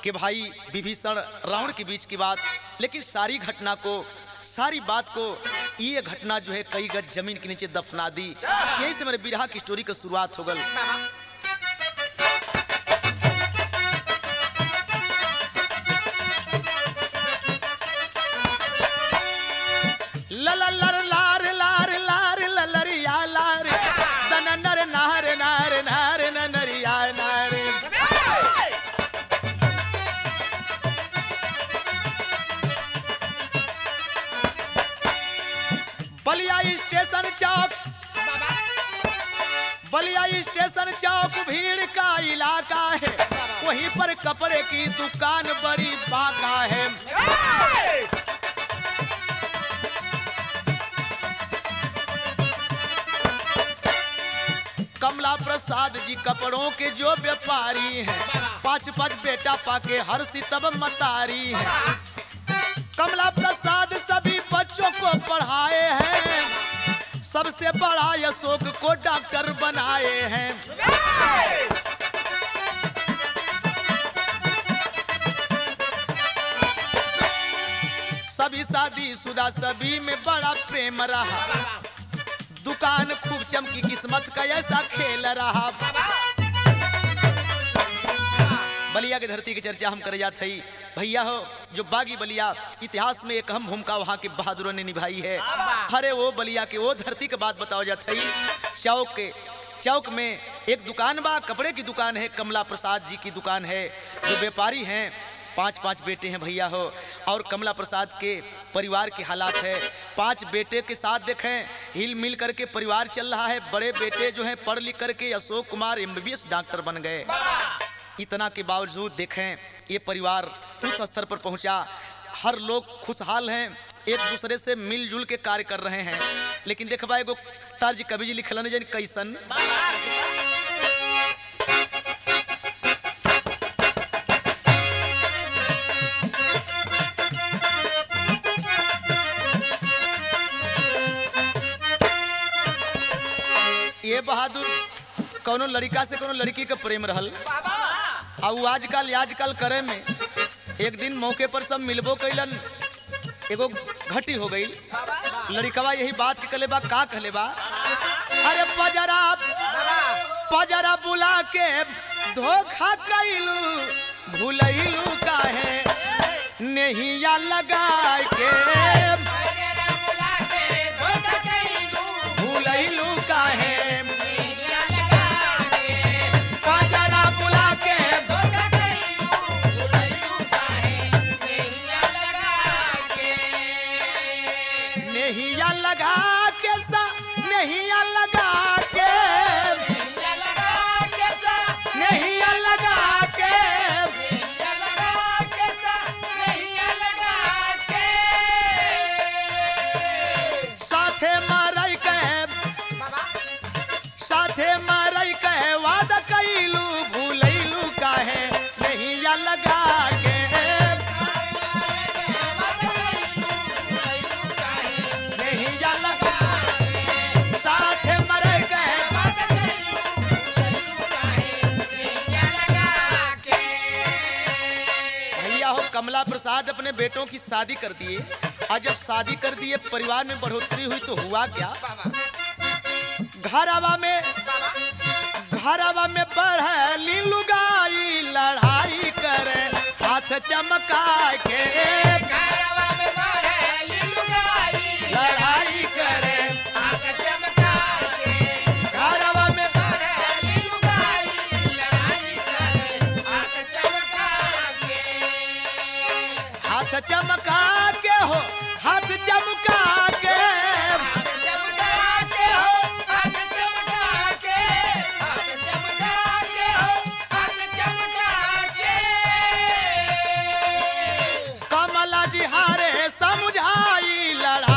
कि भाई विभीषण रावण के बीच की बात, लेकिन सारी घटना को, सारी बात को ये घटना जो है कई गज जमीन के नीचे दफना दी। यही से मेरे बिरहा की स्टोरी की शुरुआत हो गल। लललर लार लार लार ललरिया लार दननर नार नार नार ननरिया नार। बलिया स्टेशन चौक, बलिया स्टेशन चौक भीड़ का इलाका है, वहीं पर कपड़े की दुकान बड़ी बाका है। कमला प्रसाद जी कपड़ों के जो व्यापारी हैं, 5-5 बेटा पाके हर सितब मतारी है। कमला प्रसाद सभी बच्चों को पढ़ाए हैं, सबसे बड़ा अशोक को डॉक्टर बनाए हैं। सभी शादीशुदा, सभी में बड़ा प्रेम रहा, दुकान खूब चमकी, किस्मत का ऐसा खेल रहा। बलिया की धरती की चर्चा हम करे जाते ही भैया हो, जो बागी बलिया इतिहास में एक अहम भूमिका वहाँ के बहादुरों ने निभाई है। अरे वो बलिया के वो धरती की बात बताओ जाते ही, चौक में एक दुकान बा, कपड़े की दुकान है, कमला प्रसाद जी की दुकान है, जो व्यापारी हैं, 5-5 बेटे हैं भैया हो। और कमला प्रसाद के परिवार के हालात है, 5 बेटे के साथ देखें हिल मिल करके परिवार चल रहा है। बड़े बेटे जो हैं पढ़ लिख करके अशोक कुमार MBBS डॉक्टर बन गए। इतना के बावजूद देखें ये परिवार उस स्तर पर पहुंचा, हर लोग खुशहाल हैं, एक दूसरे से मिलजुल के कार्य कर रहे हैं। लेकिन देख भाई एगो तर्ज कवि जी लिखलन जन कैसन, ये बहादुर कोनो लड़का से कोनो लड़की का प्रेम रहल, और आजकल करे में एक दिन मौके पर सब मिलबो कैलन, एगो घटी हो गई। लड़कवा यही बात के कहले बा, का कहले बा, अरे पजरा बुला के धोखा कैलू, भूलैलू काहे नहिया लगा के, भूलैलू काहे कमला प्रसाद अपने बेटों की शादी कर दिए, और जब शादी कर दिए परिवार में बढ़ोतरी हुई तो हुआ क्या, घरवा में बढ़ली लुगाई, लड़ाई करे हाथ चमका के, घरवा में बढ़ली लुगाई, लड़ाई करे हाथ चमका के, घरवा में बढ़ली लुगाई, लड़ाई करे हाथ चमका के, हाथ चमका के हो, हाथ चमका